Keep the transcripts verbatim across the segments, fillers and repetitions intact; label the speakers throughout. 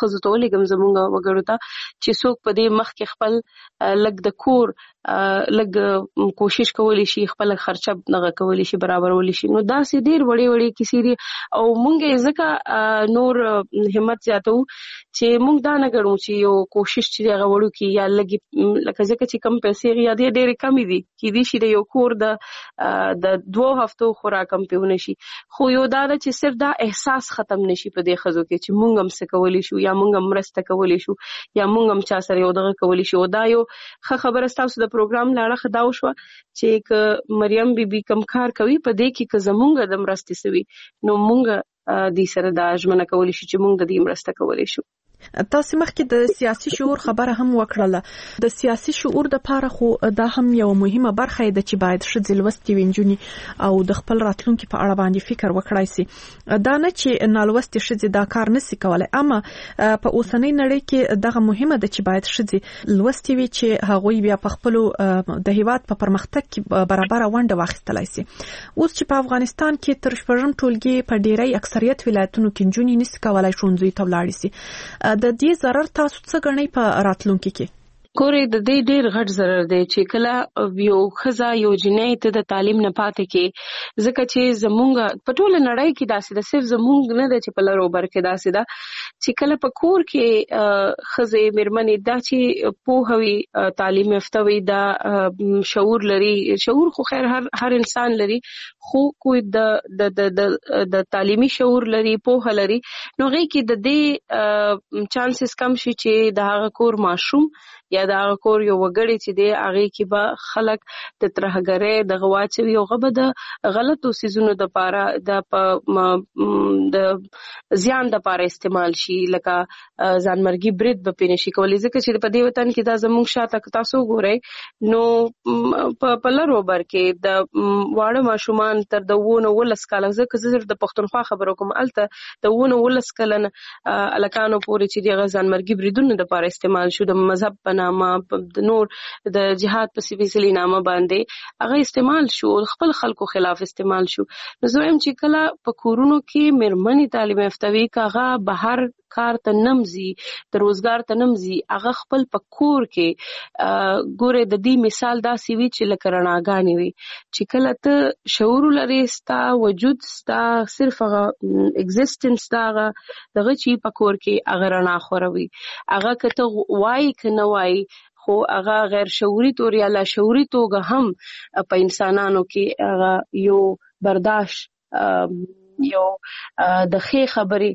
Speaker 1: خزو ته ولېږم زمونږ وګړو ته چې څوک په دې مخ کې خپل لږ د کور لږ کوشش کولی شي خپل خرچه نغه کولی شي برابرولی شي. نو دا سي ډېر وړي وړي کیسې دي او مونږ ځکه نور همت زیاتو چې مونږ دا نه ګڼو چې یو کوشش چې هغه وړو کې یا لږ لکه ځکه چې کم پیسې یا دې ډېرې کمې دي کې دي شي د یو کور د د دوه هفتو خوراک هم پیونه شي. خو یو دا چې صرف دا احساس ختم نشي په دې خزو کې چې مونږ هم څه کولی شو یا مونږ هم مرسته کولی شو یا مونږ هم چا سره یو دغه کولی شو. دا یو ښه خبره ستاسو د پروګرام لاړه خدا وشوه چې ک مریم بي بي کم کار کوي په دې کې ک زمونږ د مرستې سوي نو مونږ دې سره دا ژمنه کولی شو چې مونږ د دې مرسته کولی شو.
Speaker 2: تاسو مخکې د سیاسي شعور خبره هم وکړله. د سیاسي شعور د پاره خو دا هم یو مهمه برخه ده چې باید ښځې لوستې وینځونی او د خپل راتلونکي په اړه باندې فکر وکړای شي. دا نه چې نالوستې ښځې دا کار نشي کولای، اما په اوسنۍ نړۍ کې دغه مهمه ده چې باید ښځې لوستې وي چې هغوی بیا په خپل د هیواد په پرمختګ کې برابر ونډه واخیستلای شي. اوس چې په افغانستان کې تر شپږم ټولګي په ډیری اکثریت ولایتونو کې نجونې نشي کولای ښوونځي ته ولاړ شي. د دې ضرر تاسو څه ګڼئ په راتلونکي کې؟
Speaker 1: کورې د دې ډېر غټ ضرر دی چې کله یو ښځه یو جنۍ ته د تعلیم نه پاتې کې، ځکه چې زمونږ په ټوله نړۍ کې داسې ده، صرف زمونږ نه ده چې په لر او بر کې داسې ده چې کله په کور کې ښځې میرمنې دا چې پوهه وي تعلیم یافته وي دا شعور لري. شعور خو خیر هر هر انسان لري، خو کوئی د د د د تعلیمي شعور لري، پوهه لري، نو هغې کې د دې چانسز کم شي چې د هغه کور ماشوم یا د هغه کور یو وګړی چې دی هغې کې به خلک د ترهګرۍ دغه واچوي او هغه به د غلطو څیزونو دپاره د په د زیان دپاره استعمال شي، لکه ځانمرګي برید به پرې نشي کولی. ځکه چې په دې وطن کې دا زموږ شاته که تاسو وګورئ نو په لر او بر کې د واړه ماشومان تر د اووه نه اوولس کاله، ځکه زه صرف د پښتونخوا خبرو کوم، هلته د اووه نه اوولس کلن هلکانو پورې چې د هغه ځانمرګي بریدونو دپاره استعمال شو، د مذهب په نامه د نور د جهاد په سپیڅلي نامه باندې هغه استعمال شو، خپل خلکو خلاف استعمال شو. نو زه وایم چې کله په کورونو کې میرمنې تعلیم یافته وي که هغه بهر کار ته نمځي، د روزګار ته نمځي، هغه خپل په کور کې ګوره د دې مثال داسې وي چې لکه رڼاګانې وي چې کله ته شعور لري، ستا وجود ستا صرف هغه اگزیسټنس دا هغه دغه چې په کور کې هغه رڼا خوروي. هغه که ته وایي که نه وایي خو هغه غیر شعوري طور یا لا شعوري توګه هم په انسانانو کې هغه یو برداشت یو د ښې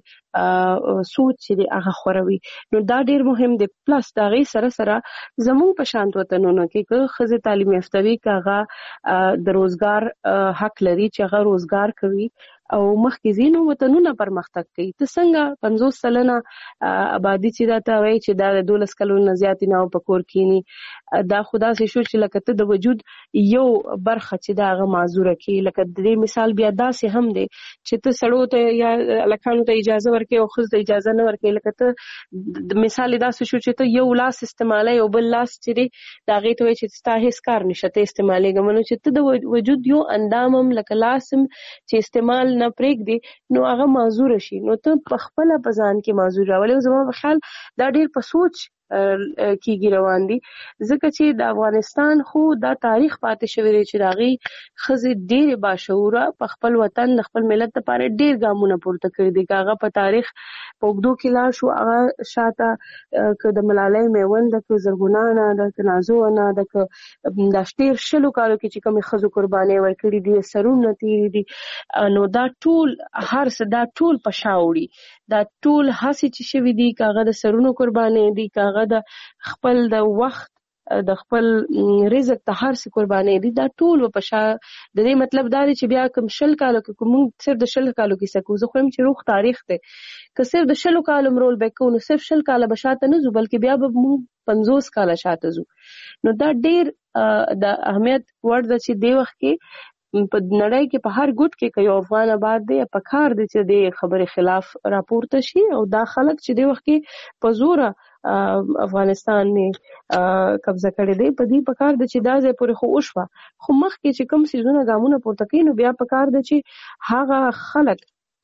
Speaker 1: خبرې سوچ چې دی هغه خوروي. نو دا ډیر مهم دی. پلس د هغې سره سره زموږ په شانت وطنونو کې که ښځې تعلیم یافته وي که هغه د روزګار حق لري چې هغه روزګار کوي او مخکې ځینو وطنونه پرمختګ کوي. ته څنګه پنځوس سلنه آبادي چې دا ته وایي چې دا د دولس کلونو نه زیاتې نه په کور کښېني، دا خو داسې شو چې لکه ته د وجود یو برخه چې دا هغه معذوره کړي. لکه د دې مثال بیا داسې هم دی چې ته سړو ته یا هلکانو ته اجازه ورکړې او ښځو ته اجازه نه ورکړې. لکه ته د مثال یې داسې شو چې ته یو لاس استعمالوي او بل لاس چې دی د هغې ته وایي چې ستا هېڅ کار نشته ته استعمالېږه، نو چې ته د وجود یو اندام هم لکه لاس هم چې استعمال نه پرېږدي نو هغه معذوره شي، نو ته په خپله په ځان کې معذور راولې. او زما په خیال دا ډېر په سوچ کېږي روان دي، ځکه چې د افغانستان خو دا تاریخ پاتې شوی دی چې د هغې ښځې ډېرې باشعوره په خپل وطن د خپل ملت لپاره ډېر ګامونه پورته کړي دي. که هغه په تاریخ په اوږدو کې لاړ شو، هغه شاته که د ملالۍ میوند ده، که زرغونه انا ده، که نازو انا ده، که دا ډېر شلو کالو کې چې کومې ښځو قربانۍ ورکړي دي، سرونه تېرې دي، نو دا ټول هر څه دا ټول په شا وړي. دا ټول هڅې چې شوي دي، که هغه د سرونو قربانۍ دي، که هغه د خپل د وخت د خپل رزق ته هر څه قربانۍ دي، دا ټول په شا. د دې مطلب دا دی چې بیا کوم شل کالو کې موږ صرف د شل کالو کیسه کوو، زه خو یم چې روغ تاریخ دی، که صرف د شلو کالو رول بیک کوو نو صرف شل کاله به شاته نه ځو، بلکې بیا به موږ پنځوس کاله شاته ځو. نو دا ډېر د اهمیت وړ ده چې دې وخت کې په نړۍ کې په هر ګوټ کې که یو افغان آباد دی په کار دی چې د خبرې خلاف راپورته شي، او دا خلک چې د وخت کې په زوره افغانستان نه قبضه کړی دی په دې په کار دی چې دا ځای پورې خو وشوه، خو مخکې چې کوم څیزونه ګامونه پورته کوي نو بیا په کار دی چې هغه خلک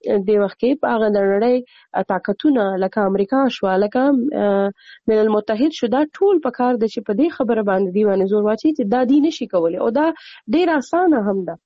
Speaker 1: د وخت کې په هغه د نړۍ طاقتونه لکه امریکا شو لکه ملل المتحد شو دا ټول په کار د چې په دې خبره باندې دی باندې زور واچي چې دا دی نشي کولای او دا ډیر اسانه هم ده.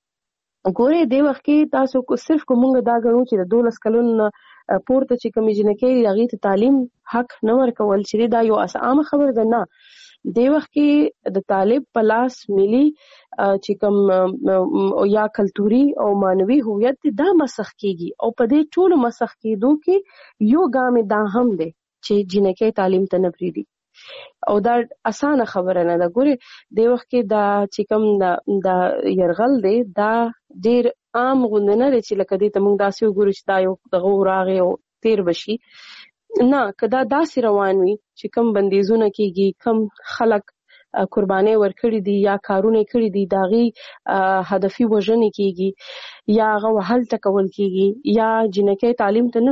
Speaker 1: ګوره د وخت کې تاسو کو صرف کومه دا غنو چې د دولس کلونو پورته چې کوم جنکې هغه ته تعلیم حق نه ورکول چې دا یو اسانه خبره ده نه. د وخت کې د طالب پلاس ملي چې کوم یا کلتوري او مانوي هویت دا مسخ کیږي او په دې ټول مسخ کېدو کې یو ګام دا هم دی چې جنکې تعلیم ته نه پریدي او دا اسانه خبره نه ده. ګوره د وخت کې دا چې کوم دا يرغل دی دا ډیر عام غوندنه چې لکه دې ته موږ داسې وګورو چې دا یو دغه راغی او تیر بشي نه کدا داسې روان وي چې کم بندیزونه کیږي کم خلک قرباني ورکړي دي یا کارونه کړي دي داغي هدفي وژنې کیږي یا غو حل تکول کیږي یا جنکې تعلیم ته نه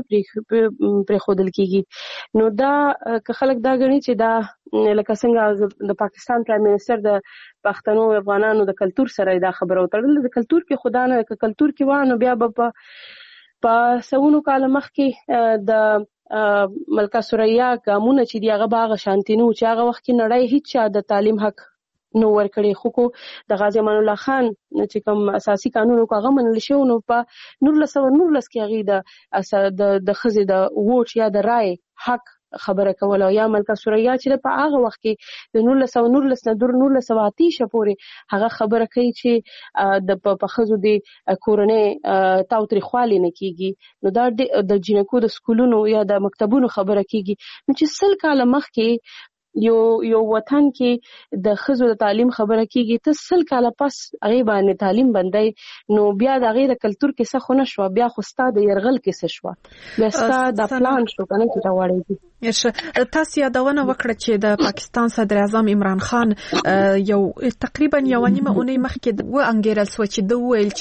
Speaker 1: پر خودل کیږي نو دا که خلک دا غني چې دا لکه څنګه د پاکستان پرایم منسٹر د پښتنو افغانانو د کلچر سره دا خبره وتړل د کلچر کې خدا نه د کلچر کې وانه بیا په په سونو کال مخکې د ملکه سوریا قانون چې دی هغه باغ شانتینو چې هغه وخت کې نړۍ هیڅ چا د تعلیم حق نو ورکړي خو کو د غازی امان الله خان چې کوم اساسي قانون کو هغه منل شو نو په نور لسو نور لس کې هغه د د خزي د ووټ یا د رائے حق خبره کوله یا ملکه سوریا چې په هغه وخت کې د نور لسو نور لس نه دور نور لسو آتیشه پورې هغه خبره کوي چې د په خزو د کورنۍ تاوتری خالي نه کیږي نو دا د جنکو د سکولونو یا د مکتبونو خبره کیږي نو چې سل کال مخکې یو یو وطن کې د خزو د تعلیم خبره کیږي ته سل کال پس هغه باندې تعلیم بندای نو بیا د غیر کلچر کې څه خونه شو بیا خو ستاد يرغل کې څه شو بیا ستاد د پلان شو کنه چې دا وړي
Speaker 2: تاسو یادونه وکړه چې د پاکستان صدر اعظم عمران خان یو تقریبا یو نیمه اونۍ مخکې و انګیرل سو چې د ویل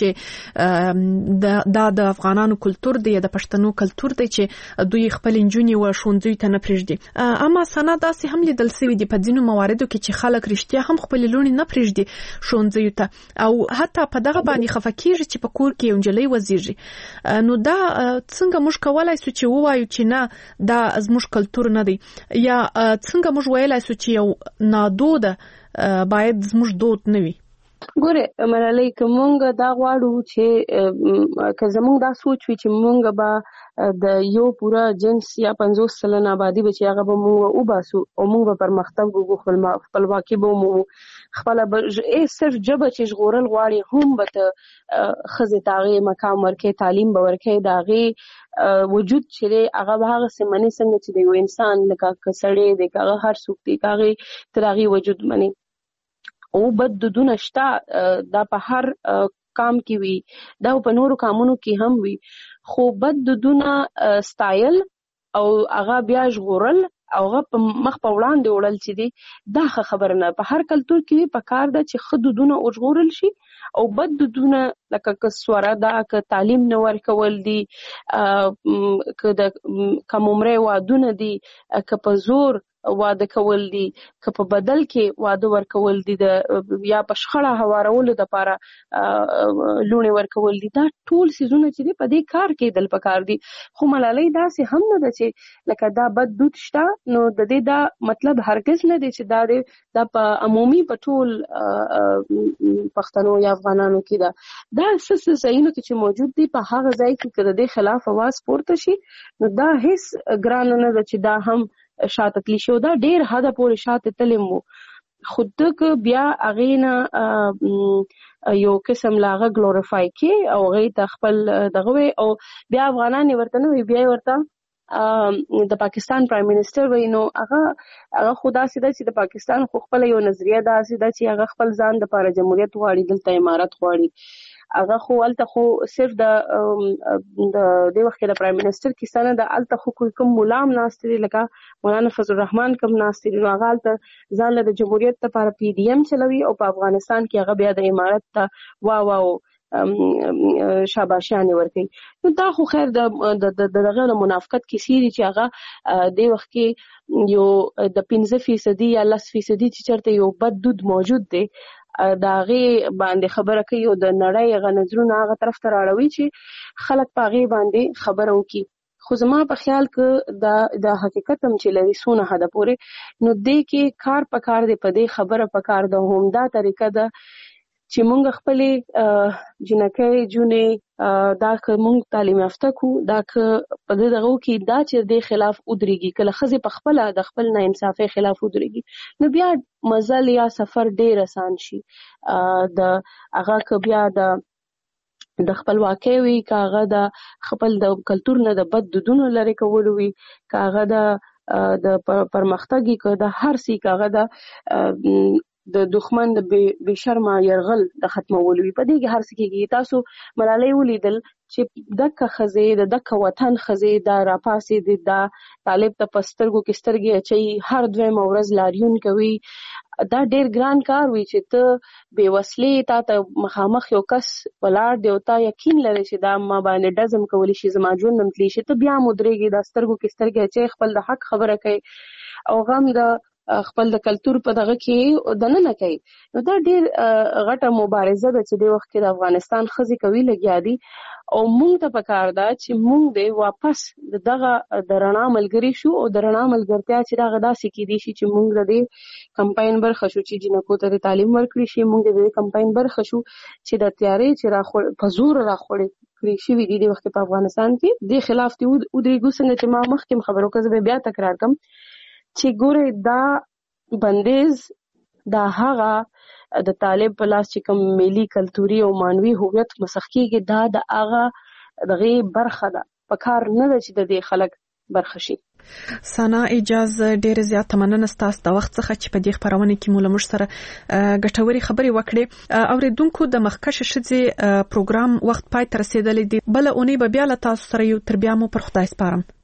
Speaker 2: چې د د افغانانو کلچر دی د پښتنو کلچر دی چې دوی خپل انجونی و شونځوي ته نه پرېږدي اما سنا داسې هم لیدل سوي دي په ځینو مواردو کې چې خلک رښتیا هم خپل لونی نه پرېږدي شونځوي ته او حتی په دغه باندې خفکیږي چې په کور کې یو جلې وزیږي نو دا څنګه موږ کولای سو چې ووایو چې نه دا زموږ کلچر نه دی یا څنګه موږ ویلای سو چې یو نادود باید زموږ دود نه وي.
Speaker 1: ګوره ملالۍ کومه دا غواړو چې که زموږ دا سوچ وي چې موږ به د یو پورا جنس یا پنځوس سلنه آبادی بچي هغه به موږ او باسو او موږ به پرمختګ وکړو خپل خپلواکي به مو خپل به صرف جبه چې ژغورل غواړي هم به خزه تاغي مقام ورکه تعلیم به ورکه داغي وجود چې هغه به هغه سمنه څنګه چې د انسان لکه کسړې د هغه هر څوک دی هغه ترغي وجود مني او بد دودونه شته دا په هر کام کې وي دا په نورو کامونو کې هم وي خو بد دودونه سټایل او هغه بیا ژغورل او هغه په مخ په وړاندې وړل چې دي دا خبره نه په هر کلچر کې په کار ده چې خدودونه او ژغورل شي او بد دودونه لکه کسوره دا ک تعلیم نه ورکول دي ک د کوم عمره وادونه دي ک په زور واده کول دي که په بدل کې واده ورکول دي د یا په شخړه هوارولو د لپاره لونی ورکول دي دا ټول سيزونه چې په دې کار کې دل پکار دي خو ملالۍ دا سه هم نه ده چې لکه دا بد دود شته نو د دې دا مطلب هرگز نه دی چې دا د په عمومي په ټول پښتنو یا افغانانو کې دا دا څه څه چې موجود دي په هغه ځای کې د دې خلاف आवाज پورته شي نو دا هیڅ ګران نه ده چې دا هم شاته تلی شو دا ډیر حدا پورې شاته تلم خود ک بیا اغینا یو قسم لاغه ګلوریفای کی او غي د خپل دغه او بیا افغانان ورته نو بیا ورته د پاکستان پرایم منسٹر وینو هغه هغه خدا سیده چې د پاکستان خو خپل یو نظریه دا سیده چې هغه خپل ځان د لپاره جمهوریت غواړي دلته امارت غواړي هغه خو الته خو صرف د د د وخت د پرایم منسٹر کیسانه د الته خو کوم ملام ناستري لکه مولانا فضل الرحمن کوم ناستري نو هغه الته ځان له جمهوریت لپاره پی ډی ایم چلوي او په افغانستان کې هغه بیا د امارت ته وا واو شاباشانه ورکي نو دا خو خیر د د دغه منافقت کیسې دي چې هغه د وخت کې یو د پنځه فیصد یا لس فیصد چې چرته یو بد دود موجود دی دا غي باندې خبره کوي او د نړۍ غنځرونه هغه طرف ته راړوي چې خلک پاغي باندې خبرو کی. خو زما په خیال کې دا د حقیقت هم چې لري سونه هدا پورې نو دې کې کار په کار دی په دې خبره په کار د همدا طریقه ده چې مونږ خپلې جنکې جونې دا که مونږ تعلیم یافته کو دا که په دغه کې دا چې د خلاف ودرېږي کله خزه په خپل د خپل نه انصافي خلاف ودرېږي نو بیا مزل یا سفر ډیر آسان شي. د هغه ک بیا د د خپل واقع وی کاغه د خپل د کلچر نه د بد دودونو لري کول وی کاغه د د پرمختګي که د هر سی کاغه د د دښمن د بے شرمه يرغل د ختمول وی په دې کې هر څه کې تاسو ملالۍ ولیدل چې دغه خزه د دغه وطن خزه د راپاسې د طالب ته پسترګو کې سترګې اچي هر دوه مورز لاریون کوي. دا ډیر ګران کار وی چې ته بے وسلې تا ته مخامخ یو کس ولار دی او تا یقین لري چې دا ما باندې دزم کولی شي زما جون نمتلی شي ته بیا مدريږي د سترګو کې سترګې اچي خپل د حق خبره کوي او غم د خپل د کلچر په دغه کې د نه کوي. نو دا ډیر غټه مبارزه ده چې د وخت کې د افغانستان خزي کوي لګیا دي او مونږ ته پکار ده چې مونږ به واپس دغه درنا ملګری شو او درنا ملګرتیا چې دغه داسې کې دي چې مونږ د کمپاین برخه شو چې جنکو ته تعلیم ورکړي شي مونږ د کمپاین برخه شو چې د تیارې چې راخور پزور راخوري کړی شي وی دي د وخت په افغانستان کې د خلاف دی او د ګوسنګ چې ما مخکې خبرو کوم بیا تکرار کوم چې ګوره دا بندیز دا هغه د طالب په لاس چې کوم ملي کلتوري او مانوي هویت مسخ کیږي دا د هغه دغه برخه ده په کار نه ده چې د دې خلک برخه شي.
Speaker 2: سنا اجازه ډیر زیات مننه ستاسو د وخت څخه چې په دې خبرونه کې موږ مش سره ګټوري خبري وکړې. اوریدونکو د مخکشه شځې پروګرام وخت پای تر رسیدلې دی بل اونۍ به بیا له تاسو سره یو تر بیا مو پر خدای سپارم.